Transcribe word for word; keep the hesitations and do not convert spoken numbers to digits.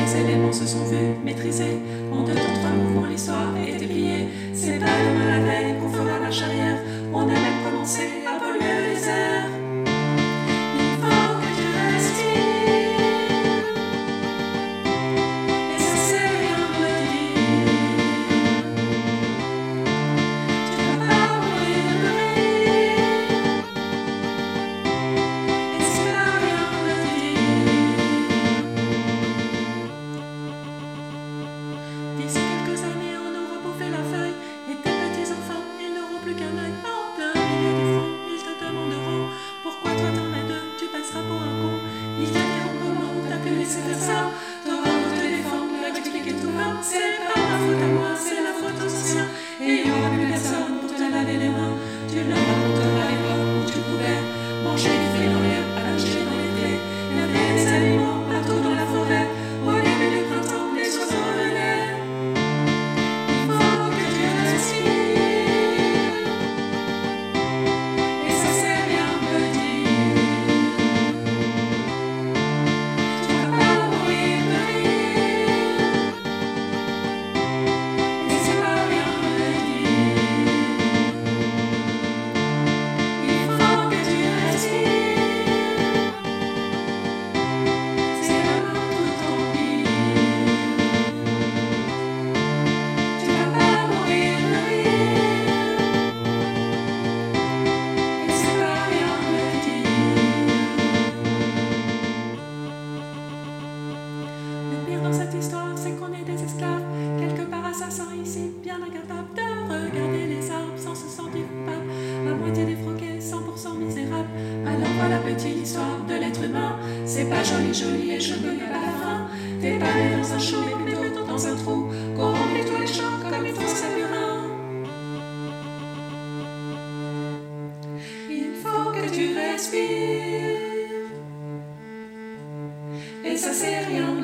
les éléments se sont vus maîtrisés. En deux temps, trois mouvements, l'histoire est pliée. C'est pas demain la veille qu'on fera marche arrière. On a même commencé à polluer les airs. Il faut que tu respires. Et ça c'est rien me dire. Tu vas pas mourir de rire. Et c'est là rien me dire. D'ici quelques années on aura bouffé la feuille. Et tes petits enfants ils n'auront plus qu'un œil. En plein milieu du front ils te demanderont pourquoi toi t'en as deux, tu passeras pour un con. Ils te diront comment t'as pu laisser faire ça. T'auras beau te défendre, leur expliquer tout bas. C'est pas ma faute à moi, c'est la faute aux anciens. Et il y aura plus personne pour te laver les mains. Tu leur raconteras l'époque où tu pouvais manger des fruits dans l'herbe, à nager dans les prés. Il y avait des aliments partout dans la forêt. Au début du printemps, les oiseaux revenaient. Il faut que tu respires. Et ça c'est rien me dire. Tu vas pas mourir de rire. Et c'est pas rien me dire. Il faut que tu respires. C'est vraiment tout en pire. Tu vas pas mourir de rire. Et c'est pas rien me dire. Le pire dans cette histoire, c'est qu'on est des esclaves, quelque part assassins ici, bien incapables de regarder les arbres sans se sentir coupables, à moitié défroqués, cent pour cent misérables. Alors voilà petite l'histoire de l'être humain. C'est pas joli joli et je connais pas la fin. T'es pas né dans un chou mais plutôt dans un trou qu'on remplit tous les champs comme une fosse à burin. Il faut que tu respires. Et ça c'est rien